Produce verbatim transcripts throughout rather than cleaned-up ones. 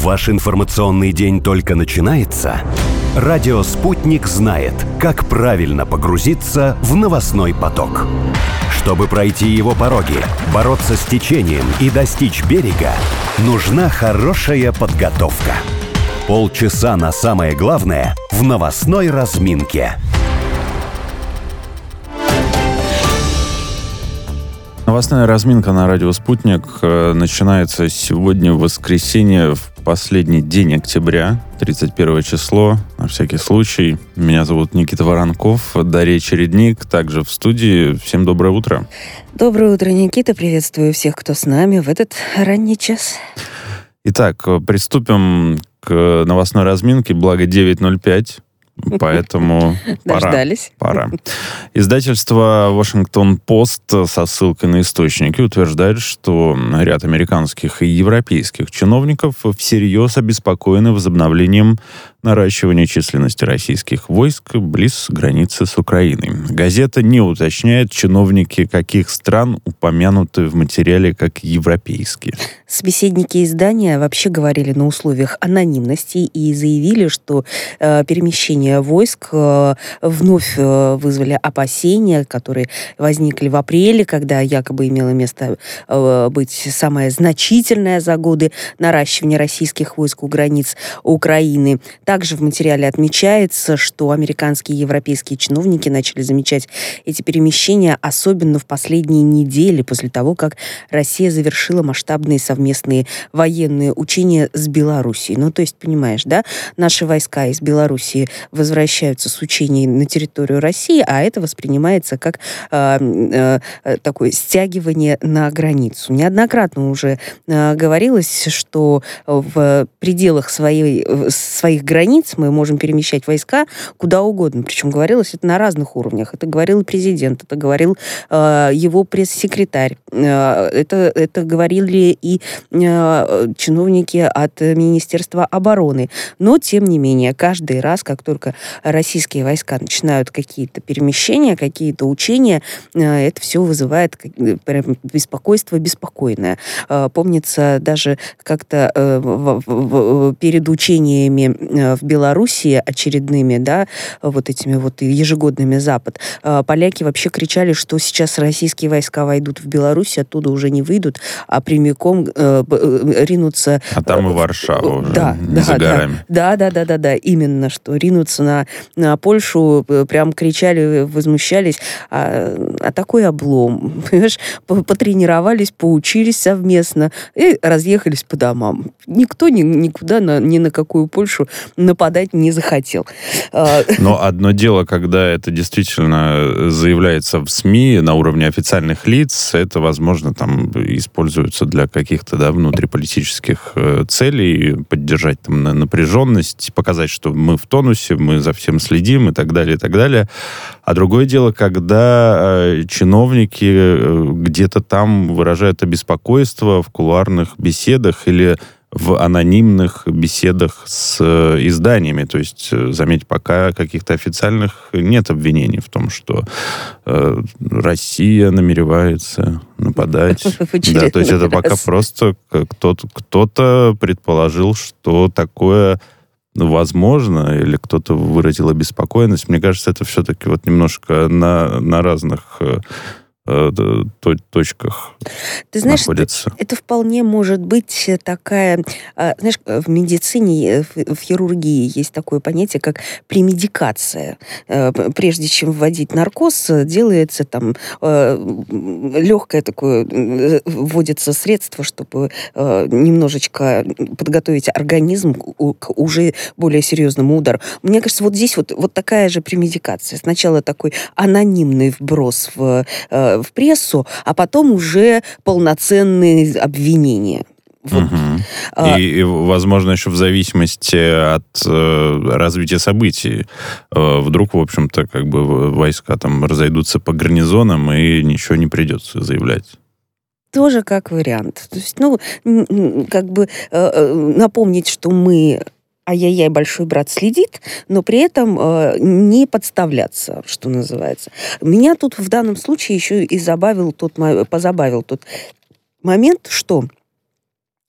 Ваш информационный день только начинается? Радио «Спутник» знает, как правильно погрузиться в новостной поток. Чтобы пройти его пороги, бороться с течением и достичь берега, нужна хорошая подготовка. Полчаса на самое главное в новостной разминке. Новостная разминка на радио «Спутник» начинается сегодня, в воскресенье, в последний день октября, тридцать первое число, на всякий случай. Меня зовут Никита Воронков, Дарья Чередник, также в студии. Всем доброе утро. Доброе утро, Никита. Приветствую всех, кто с нами в этот ранний час. Итак, приступим к новостной разминке, благо девять ноль пять. Поэтому пора. Дождались. Пора. Издательство «Вашингтон-Пост» со ссылкой на источники утверждает, что ряд американских и европейских чиновников всерьез обеспокоены возобновлением наращивания численности российских войск близ границы с Украиной. Газета не уточняет, чиновники каких стран упомянуты в материале как европейские. Собеседники издания вообще говорили на условиях анонимности и заявили, что э, перемещение войск э, вновь э, вызвали опасения, которые возникли в апреле, когда якобы имело место э, быть самое значительное за годы наращивание российских войск у границ Украины. Также в материале отмечается, что американские и европейские чиновники начали замечать эти перемещения, особенно в последние недели после того, как Россия завершила масштабные совместные военные учения с Белоруссией. Ну, то есть, понимаешь, да, наши войска из Белоруссии возвращаются с учений на территорию России, а это воспринимается как э, э, такое стягивание на границу. Неоднократно уже э, говорилось, что в пределах своей, своих границ мы можем перемещать войска куда угодно. Причем говорилось это на разных уровнях. Это говорил президент, это говорил э, его пресс-секретарь. Э, это, это говорили и э, чиновники от Министерства обороны. Но, тем не менее, каждый раз, как только российские войска начинают какие-то перемещения, какие-то учения, э, это все вызывает прям беспокойство беспокойное. Э, помнится, даже как-то э, в, в, перед учениями э, в Белоруссии очередными, да, вот этими вот ежегодными Запад, поляки вообще кричали, что сейчас российские войска войдут в Беларусь, оттуда уже не выйдут, а прямиком э, ринутся... А там и Варшава уже, да, не да, за горами. Да, да, да, да, да, именно, что ринутся на, на Польшу, прям кричали, возмущались, а, а такой облом, понимаешь, потренировались, поучились совместно и разъехались по домам. Никто ни, никуда, на, ни на какую Польшу нападать не захотел. Но одно дело, когда это действительно заявляется в СМИ на уровне официальных лиц, это, возможно, там используется для каких-то, да, внутриполитических целей, поддержать там напряженность, показать, что мы в тонусе, мы за всем следим и так далее, и так далее. А другое дело, когда чиновники где-то там выражают обеспокойство в кулуарных беседах или в анонимных беседах с изданиями. То есть, заметь, пока каких-то официальных нет обвинений в том, что э, Россия намеревается нападать. Да, то есть это пока просто кто-то, кто-то предположил, что такое возможно, или кто-то выразил обеспокоенность. Мне кажется, это все-таки вот немножко на, на разных точках Ты знаешь, находится. Это, это вполне может быть такая... Знаешь, в медицине, в, в хирургии есть такое понятие, как премедикация. Прежде чем вводить наркоз, делается там легкое такое... Вводится средство, чтобы немножечко подготовить организм к уже более серьезному удару. Мне кажется, вот здесь вот, вот такая же премедикация. Сначала такой анонимный вброс в в прессу, а потом уже полноценные обвинения. Вот. Угу. И, и, возможно, еще в зависимости от э, развития событий. Э, вдруг, в общем-то, как бы войска там разойдутся по гарнизонам, и ничего не придется заявлять. Тоже как вариант. То есть, ну, как бы э, напомнить, что мы... ай-яй-яй, большой брат следит, но при этом э, не подставляться, что называется. Меня тут в данном случае еще и забавил тот, позабавил тот момент, что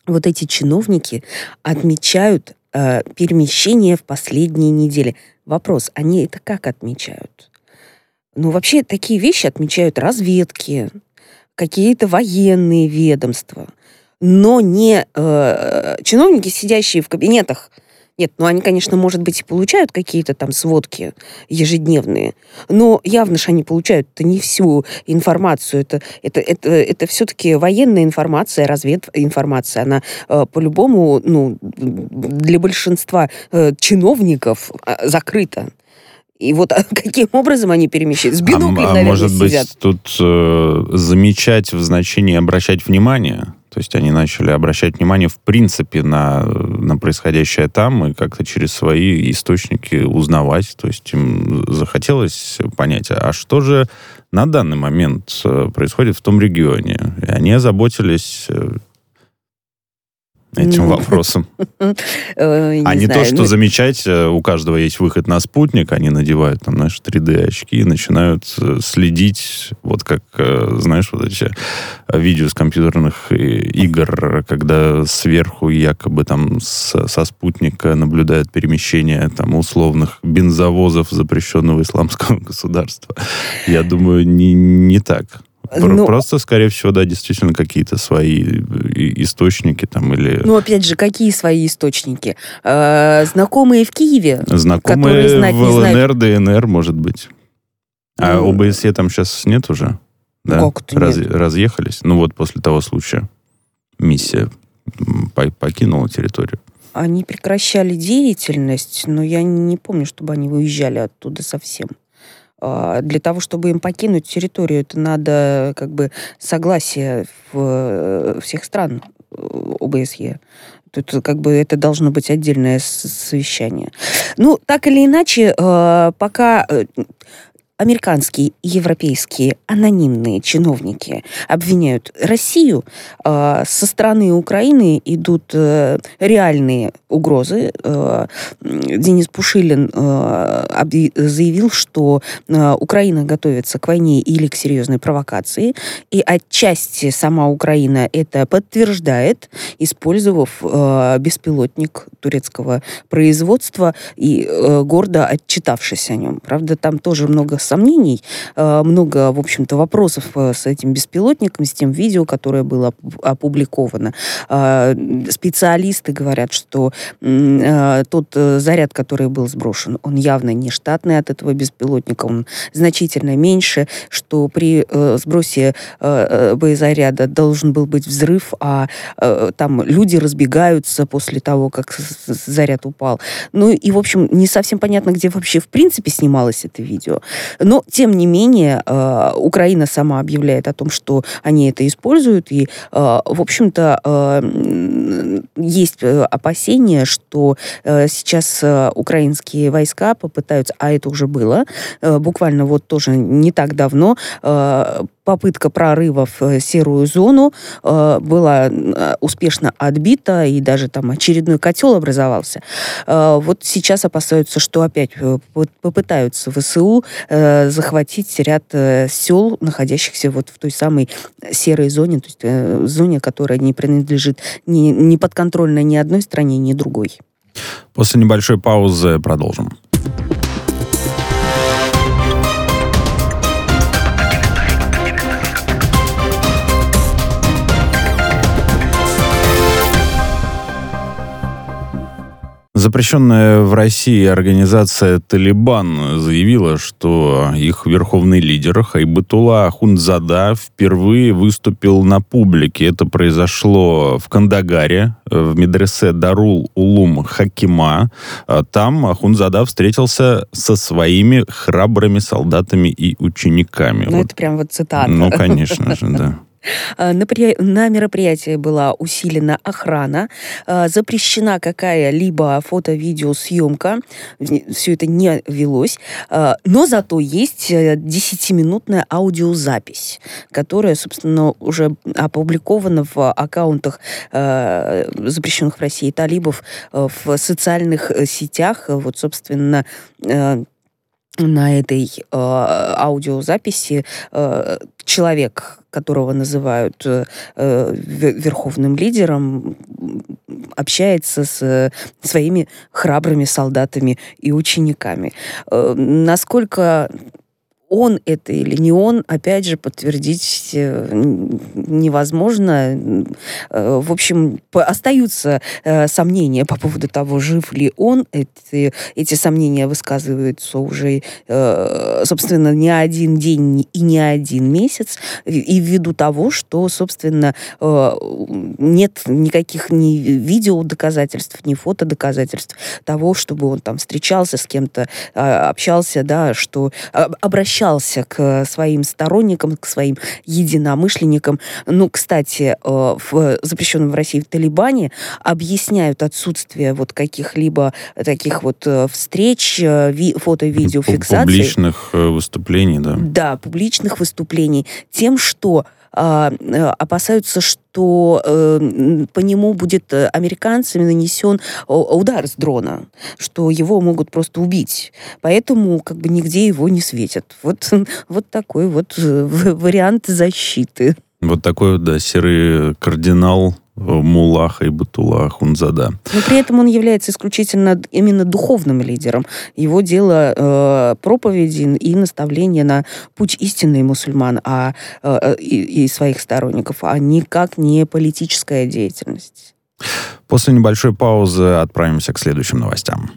вот эти чиновники отмечают э, перемещение в последние недели. Вопрос, они это как отмечают? Ну, вообще, такие вещи отмечают разведки, какие-то военные ведомства, но не э, чиновники, сидящие в кабинетах. Нет, ну они, конечно, может быть, и получают какие-то там сводки ежедневные, но явно же они получают-то не всю информацию. Это, это, это, это все-таки военная информация, развединформация. Она э, по-любому, ну, для большинства э, чиновников э, закрыта. И вот а каким образом они перемещаются? С биноклем, а, наверное, а может сидят. быть, тут э, замечать в значении обращать внимание? То есть они начали обращать внимание, в принципе, на, на происходящее там и как-то через свои источники узнавать. То есть им захотелось понять, а что же на данный момент происходит в том регионе? И они озаботились этим Ну, вопросом. э, А не то, знаю, что ну, замечать, э, у каждого есть выход на спутник, они надевают там, знаешь, три дэ-очки и начинают э, следить, вот как, э, знаешь, вот эти э, видео с компьютерных э, игр, когда сверху якобы там с- со спутника наблюдают перемещение там условных бензовозов запрещенного исламского государства. Я думаю, не, не так. Про- Ну, Просто, скорее всего, да, действительно какие-то свои и- источники там или ну, опять же, какие свои источники? Э, знакомые в Киеве, знакомые которые знать в не знают. ЛНР, ДНР, может быть. А Ну, ОБСЕ там сейчас нет уже? Да? как это Раз- нет? разъехались? Ну вот после того случая миссия м, по- покинула территорию. Они прекращали деятельность, но я не помню, чтобы они выезжали оттуда совсем. А, Для того, чтобы им покинуть территорию, это надо как бы согласие в- всех стран э, ОБСЕ. Тут как бы это должно быть отдельное с- совещание. Ну, так или иначе, э, пока э, американские и европейские анонимные чиновники обвиняют Россию, э, со стороны Украины идут э, реальные угрозы. Э, Денис Пушилин э, объ- заявил, что э, Украина готовится к войне или к серьезной провокации, и отчасти сама Украина это подтверждает, использовав э, беспилотник турецкого производства и э, гордо отчитавшись о нем. Правда, там тоже много сомнений, э, много, в общем-то, вопросов э, с этим беспилотником, с тем видео, которое было оп- опубликовано. Э, Специалисты говорят, что м, э, тот э, заряд, который был сброшен, он явно не штатный от этого беспилотника, он значительно меньше, что при э, сбросе э, э, боезаряда должен был быть взрыв, а э, там люди разбегаются после того, как с- с- заряд упал. Ну и, в общем, не совсем понятно, где вообще в принципе снималось это видео. Но, тем не менее, э, Украина сама объявляет о том, что они это используют, и, э, в общем-то, э, м, есть э, опасения, что э, сейчас э, украинские войска попытаются, а это уже было, э, буквально вот тоже не так давно, э, попытка прорыва в э, серую зону э, была э, успешно отбита, и даже там очередной котел образовался. Э, вот сейчас опасаются, что опять э, по- попытаются ВСУ э, захватить ряд э, сел, находящихся вот в той самой серой зоне, то есть э, зоне, которая не принадлежит, не, не подконтрольна ни одной стране, ни другой. После небольшой паузы продолжим. Запрещенная в России организация «Талибан» заявила, что их верховный лидер Хайбатулла Ахундзада впервые выступил на публике. Это произошло в Кандагаре, в медресе Дарул Улум Хакима. Там Ахундзада встретился со своими храбрыми солдатами и учениками. Ну, Вот. это прям вот цитата. Ну, конечно же, да. А, На при- на мероприятии была усилена охрана, а, запрещена какая-либо фото-видеосъемка, все это не велось, а, но зато есть э, десятиминутная аудиозапись, которая, собственно, уже опубликована в аккаунтах э, запрещенных в России талибов э, в социальных э, сетях. Вот, собственно, э, на этой э, аудиозаписи э, человек, которого называют э, верховным лидером, общается с своими храбрыми солдатами и учениками. Э, насколько он это или не он, опять же, подтвердить невозможно. В общем, остаются сомнения по поводу того, жив ли он. Эти, эти сомнения высказываются уже, собственно, не один день и не один месяц. И ввиду того, что, собственно, нет никаких ни видеодоказательств, ни фотодоказательств того, чтобы он там встречался с кем-то, общался, да, что обращался к своим сторонникам, к своим единомышленникам. Ну, кстати, в запрещенном в России в Талибане объясняют отсутствие вот каких-либо таких вот встреч, фото-видеофиксаций. Публичных выступлений, да. Да, публичных выступлений. Тем, что опасаются, что э, по нему будет американцами нанесен удар с дрона, что его могут просто убить. Поэтому как бы нигде его не светят. Вот, вот такой вот вариант защиты. Вот такой вот, да, серый кардинал Муллаха и Батулла Ахундзада. Но при этом он является исключительно именно духовным лидером. Его дело э, проповеди и наставления на путь истинный мусульман а, э, и, и своих сторонников, а никак не политическая деятельность. После небольшой паузы отправимся к следующим новостям.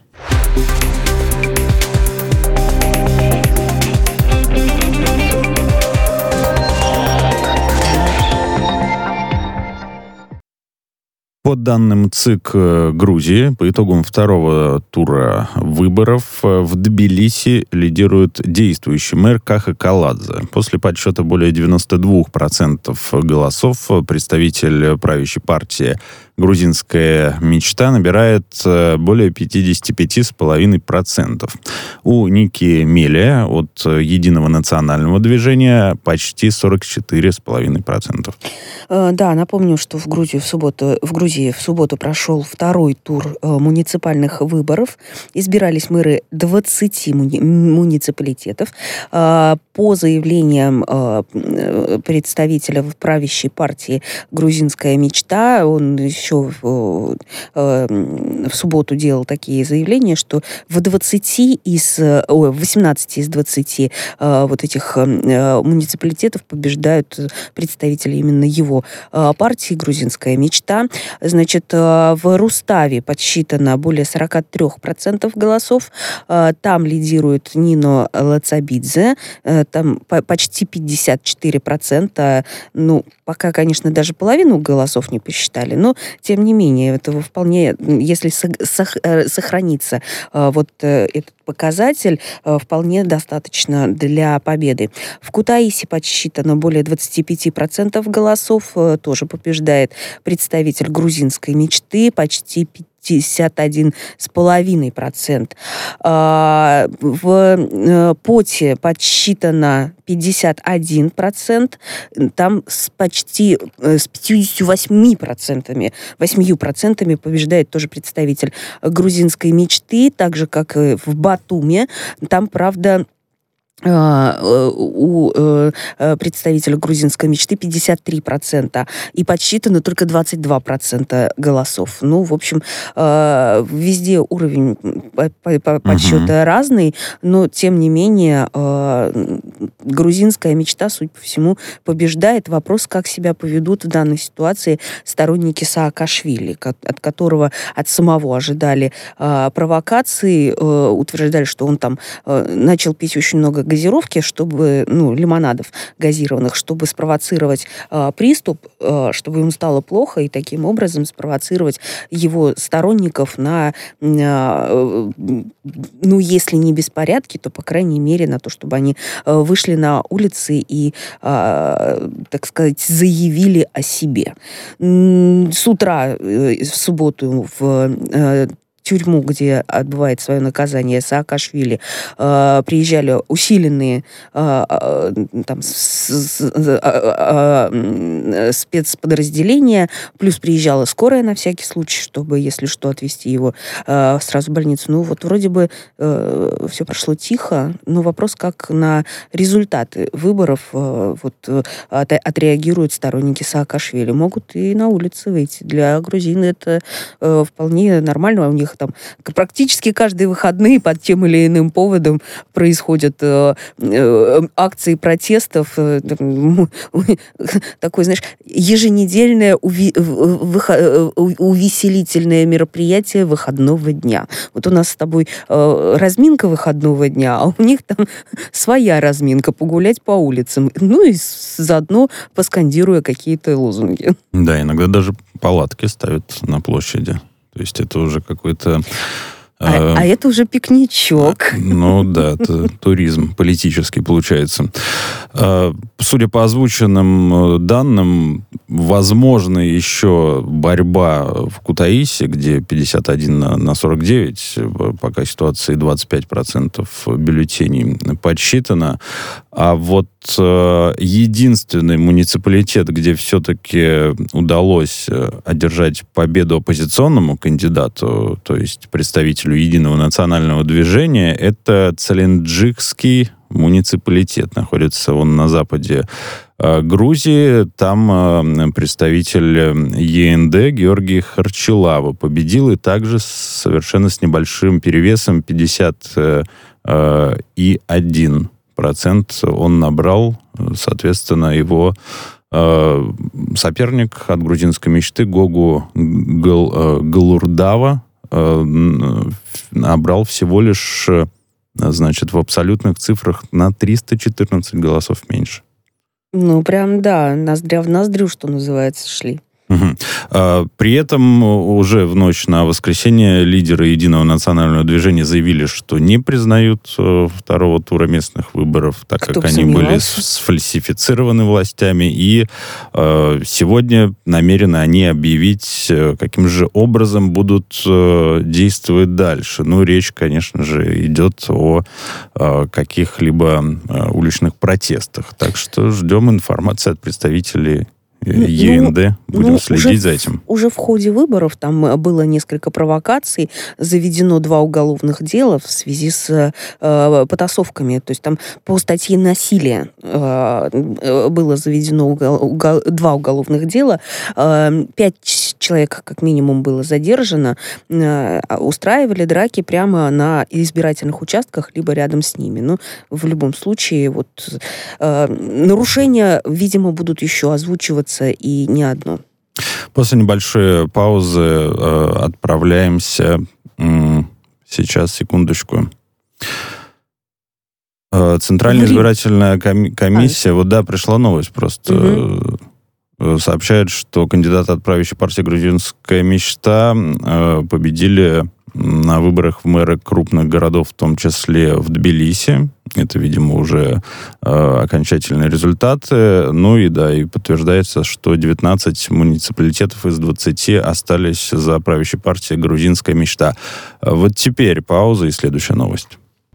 По данным ЦИК Грузии, по итогам второго тура выборов в Тбилиси лидирует действующий мэр Каха Каладзе. После подсчета более девяносто два процента голосов представитель правящей партии «Грузинская мечта» набирает более пятьдесят пять целых пять десятых процента. У Ники Мелия от Единого национального движения почти сорок четыре целых пять десятых процента. Да, напомню, что в Грузии в субботу, в Грузии в субботу прошел второй тур муниципальных выборов. Избирались мэры двадцати муни- муниципалитетов. По заявлениям представителя правящей партии «Грузинская мечта», он еще в, в субботу делал такие заявления, что в двадцати из, ой, в восемнадцати из двадцати вот этих муниципалитетов побеждают представители именно его партии «Грузинская мечта». Значит, в Руставе подсчитано более сорок три процента голосов. Там лидирует Нино Лацабидзе. Там почти пятьдесят четыре процента. Ну, пока, конечно, даже половину голосов не посчитали, но, тем не менее, этого вполне, если сохранится вот этот показатель, вполне достаточно для победы. В Кутаиси подсчитано более двадцати пяти процентов голосов. Тоже побеждает представитель грузинской мечты, почти пятьдесят один целых пять десятых процента. В Поте подсчитано пятьдесят один процент. Там с почти с пятьюдесятью восьмью процентами, восьмью процентами побеждает тоже представитель грузинской мечты, так же, как и в Батуми. Там, правда, у представителя грузинской мечты пятьдесят три процента, и подсчитано только двадцать два процента голосов. Ну, в общем, везде уровень подсчета uh-huh. разный, но, тем не менее, грузинская мечта, судя по всему, побеждает. Вопрос, как себя поведут в данной ситуации сторонники Саакашвили, от которого, от самого ожидали провокации, утверждали, что он там начал пить очень много газировки, чтобы, ну, лимонадов газированных, чтобы спровоцировать э, приступ, э, чтобы ему стало плохо, и таким образом спровоцировать его сторонников на, э, ну, если не беспорядки, то, по крайней мере, на то, чтобы они э, вышли на улицы и, э, так сказать, заявили о себе. С утра э, в субботу в э, тюрьму, где отбывает свое наказание Саакашвили, э, приезжали усиленные э, там, с, с, э, спецподразделения, плюс приезжала скорая на всякий случай, чтобы, если что, отвезти его э, сразу в больницу. Ну вот вроде бы э, все прошло тихо, но вопрос, как на результаты выборов э, вот, э, от, отреагируют сторонники Саакашвили. Могут и на улице выйти. Для грузин это э, вполне нормально. У них там практически каждые выходные под тем или иным поводом происходят э, э, акции протестов. Э, такое, знаешь, еженедельное уви- выхо- увеселительное мероприятие выходного дня. Вот у нас с тобой э, разминка выходного дня, а у них там своя разминка, погулять по улицам. Ну и заодно поскандируя какие-то лозунги. Да, иногда даже палатки ставят на площади. То есть это уже какой-то... А, э, а это уже пикничок. Ну да, это туризм политический получается. Э, судя по озвученным данным, возможно еще борьба в Кутаиси, где пятьдесят один на сорок девять, пока ситуация двадцать пять процентов бюллетеней подсчитано. А вот э, единственный муниципалитет, где все-таки удалось одержать победу оппозиционному кандидату, то есть представителю Единого национального движения, это Целенджикский муниципалитет. Находится он на западе э, Грузии. Там э, представитель ЕНД Георгий Харчилава победил, и также совершенно с небольшим перевесом пятьдесят один процент он набрал. Соответственно, его э, соперник от грузинской мечты Гогу Гал, э, Галурдава э, набрал всего лишь, значит, в абсолютных цифрах на триста четырнадцать голосов меньше. Ну, прям, да, ноздря в ноздрю, что называется, шли. Угу. При этом уже в ночь на воскресенье лидеры Единого национального движения заявили, что не признают второго тура местных выборов, так Кто как они были сфальсифицированы властями. И э, сегодня намерены они объявить, каким же образом будут э, действовать дальше. Ну, речь, конечно же, идет о э, каких-либо э, уличных протестах. Так что ждем информации от представителей ЕНД, будем ну, следить за этим. Уже в ходе выборов там было несколько провокаций, заведено два уголовных дела в связи с э, потасовками. То есть там по статье насилия э, было заведено угол, угол, два уголовных дела. Э, пять человек как минимум было задержано. Э, устраивали драки прямо на избирательных участках, либо рядом с ними. Но в любом случае вот, э, нарушения, видимо, будут еще озвучиваться и не одно. После небольшой паузы э, отправляемся... М- сейчас, секундочку. Э, Центральная Время. избирательная ком- комиссия... А. Вот, да, пришла новость просто. Угу. Э, сообщает, что кандидаты от правящей партии «Грузинская мечта» э, победили на выборах в мэры крупных городов, в том числе в Тбилиси. Это, видимо, уже э, окончательные результаты. Ну и да, и подтверждается, что девятнадцать муниципалитетов из двадцати остались за правящей партией «Грузинская мечта». Вот теперь пауза и следующая новость.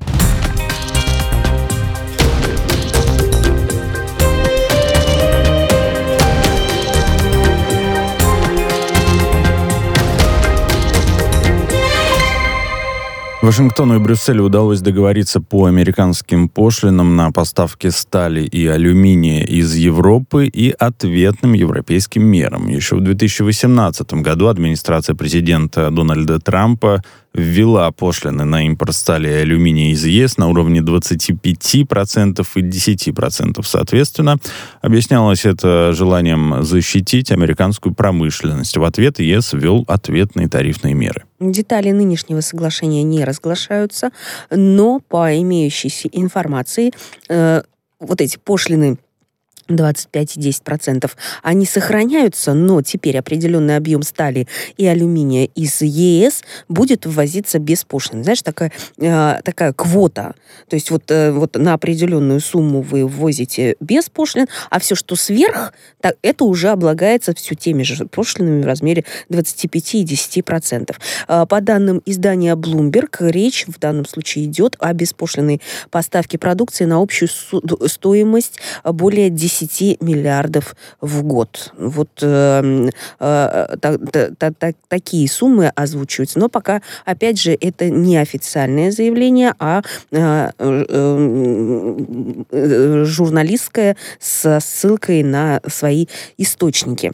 Вашингтону и Брюсселю удалось договориться по американским пошлинам на поставки стали и алюминия из Европы и ответным европейским мерам. Еще в две тысячи восемнадцатом году администрация президента Дональда Трампа ввела пошлины на импорт стали и алюминия из ЕС на уровне двадцать пять процентов и десять процентов соответственно. Объяснялось это желанием защитить американскую промышленность. В ответ ЕС ввел ответные тарифные меры. Детали нынешнего соглашения не разглашаются, но по имеющейся информации э, вот эти пошлины двадцать пять целых десять сотых процента, они сохраняются, но теперь определенный объем стали и алюминия из ЕС будет ввозиться без пошлин. Знаешь, такая, э, такая квота. То есть вот, э, вот на определенную сумму вы ввозите без пошлин, а все, что сверх, так, это уже облагается все теми же пошлинами в размере двадцать пять целых десять сотых процента. Э, по данным издания Bloomberg, речь в данном случае идет о беспошлинной поставке продукции на общую стоимость более десять миллиардов в год. Вот э, э, та, та, та, такие суммы озвучиваются. Но пока, опять же, это не официальное заявление, а э, э, журналистское со ссылкой на свои источники.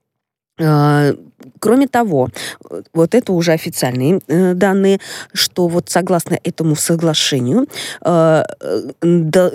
Кроме того, вот это уже официальные э, данные, что вот согласно этому соглашению э, да,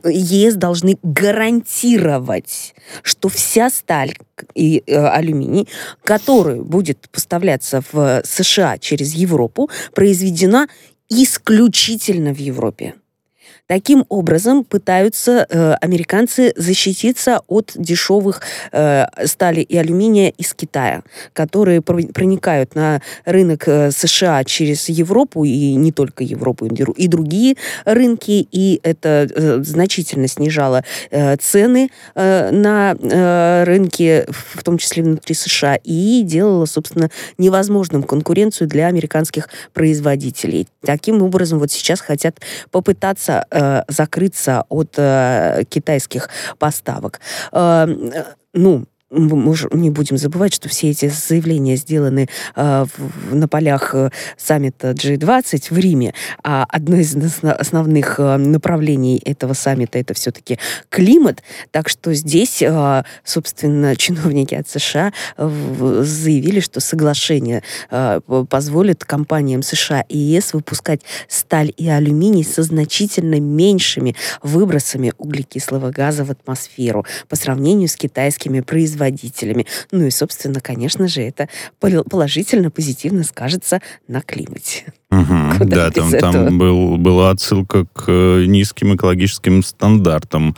ЕС должны гарантировать, что вся сталь и э, алюминий, который будет поставляться в США через Европу, произведена исключительно в Европе. Таким образом, пытаются э, американцы защититься от дешевых э, стали и алюминия из Китая, которые проникают на рынок э, США через Европу, и не только Европу, и другие рынки, и это э, значительно снижало э, цены э, на э, рынке, в том числе внутри США, и делало, собственно, невозможным конкуренцию для американских производителей. Таким образом, вот сейчас хотят попытаться э, закрыться от э, китайских поставок. Э, ну, мы не будем забывать, что все эти заявления сделаны э, в, на полях саммита джи двадцать в Риме, а одно из основных направлений этого саммита — это все-таки климат, так что здесь, э, собственно, чиновники от США заявили, что соглашение э, позволит компаниям США и ЕС выпускать сталь и алюминий со значительно меньшими выбросами углекислого газа в атмосферу по сравнению с китайскими производителями. водителями. Ну и, собственно, конечно же, это положительно, позитивно скажется на климате. Угу, да, там, там был, была отсылка к низким экологическим стандартам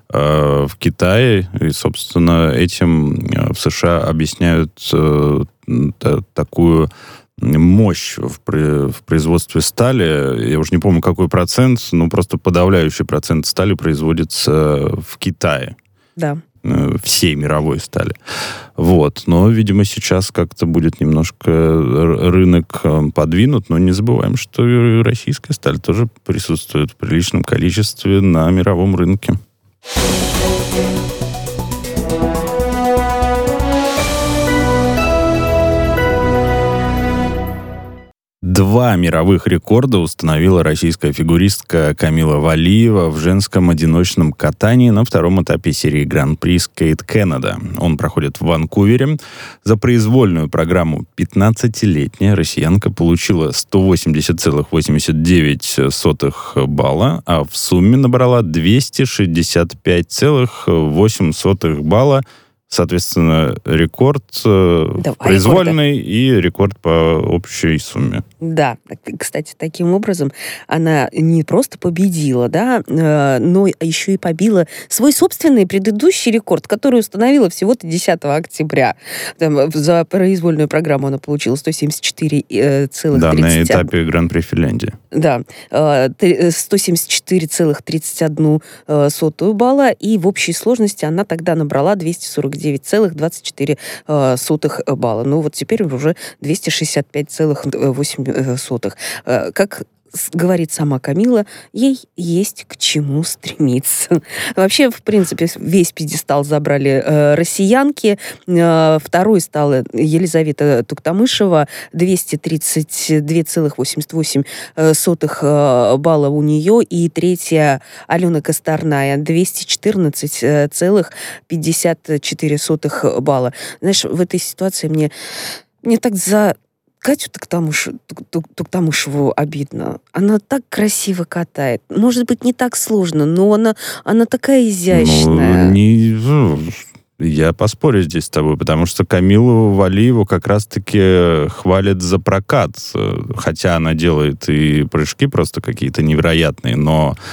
э, в Китае. И, собственно, этим в США объясняют э, та, такую мощь в, в производстве стали. Я уже не помню, какой процент, но просто подавляющий процент стали производится в Китае. Да. Всей мировой стали. Вот. Но, видимо, сейчас как-то будет немножко рынок подвинут, но не забываем, что и российская сталь тоже присутствует в приличном количестве на мировом рынке. Два мировых рекорда установила российская фигуристка Камила Валиева в женском одиночном катании на втором этапе серии Гран-при Skate Canada. Он проходит в Ванкувере. За произвольную программу пятнадцатилетняя россиянка получила сто восемьдесят целых восемьдесят девять сотых балла, а в сумме набрала двести шестьдесят пять целых восемь сотых балла. Соответственно, рекорд да, произвольный рекорда. И рекорд по общей сумме. Да, кстати, таким образом она не просто победила, да, но еще и побила свой собственный предыдущий рекорд, который установила всего-то десятого октября. Там, за произвольную программу она получила сто семьдесят четыре целых тридцать... Да, на этапе Гран-при Финляндии. Да, сто семьдесят четыре целых тридцать одну сотую балла, и в общей сложности она тогда набрала двести сорок девять целых двадцать четыре сотых балла. Ну вот теперь уже двести шестьдесят пять целых восемь сотых. Как говорит сама Камила, ей есть к чему стремиться. Вообще, в принципе, весь пьедестал забрали э, россиянки. Э, второй стала Елизавета Туктамышева, двести тридцать два целых восемьдесят восемь сотых балла у нее. И третья Алена Косторная, двести четырнадцать целых пятьдесят четыре сотых балла. Знаешь, в этой ситуации мне, мне так за... Катю Туктамышеву обидно. Она так красиво катает. Может быть, не так сложно, но она, она такая изящная. Ну, не... Я поспорю здесь с тобой, потому что Камилу Валиеву как раз-таки хвалят за прокат. Хотя она делает и прыжки просто какие-то невероятные, но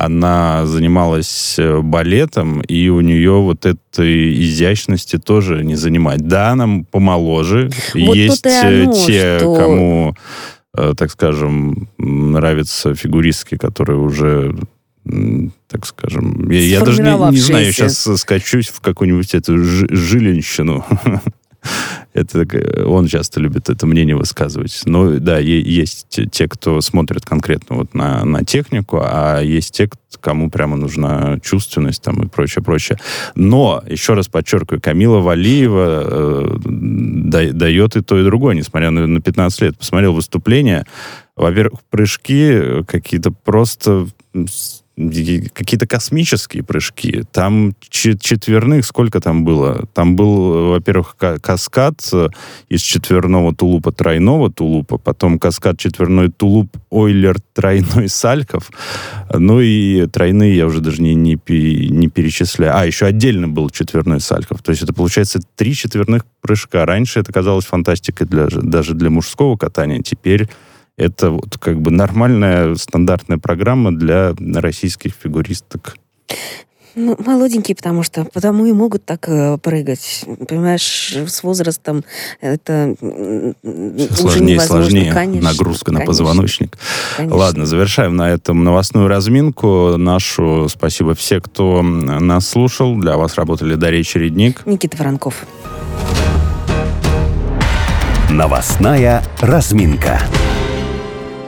она занималась балетом, и у нее вот этой изящности тоже не занимать. Да, она помоложе. Вот есть оно, те, что... кому, так скажем, нравятся фигуристки, которые уже... так скажем, я, я даже не, не знаю, я сейчас скачусь в какую-нибудь эту ж, жилинщину. Это, он часто любит это мнение высказывать. Но да, есть те, кто смотрит конкретно вот на, на технику, а есть те, кому прямо нужна чувственность там, и прочее, прочее. Но, еще раз подчеркиваю, Камила Валиева э, да, дает и то, и другое, несмотря на, на пятнадцать лет. Посмотрел выступление. Во-первых, прыжки какие-то просто... какие-то космические прыжки. Там четверных сколько там было? Там был, во-первых, каскад из четверного тулупа, тройного тулупа, потом каскад четверной тулуп, Ойлер, тройной Сальков, ну и тройные я уже даже не, не, не перечисляю. А, еще отдельно был четверной Сальков. То есть это, получается, три четверных прыжка. Раньше это казалось фантастикой для, даже для мужского катания. Теперь это вот как бы нормальная стандартная программа для российских фигуристок. Ну, молоденькие, потому что потому и могут так э, прыгать. Понимаешь, с возрастом это все сложнее и сложнее. Конечно, нагрузка конечно, на позвоночник. Конечно. Ладно, завершаем на этом новостную разминку нашу. Спасибо всем, кто нас слушал. Для вас работали Дарья Чередник, Никита Воронков. Новостная разминка.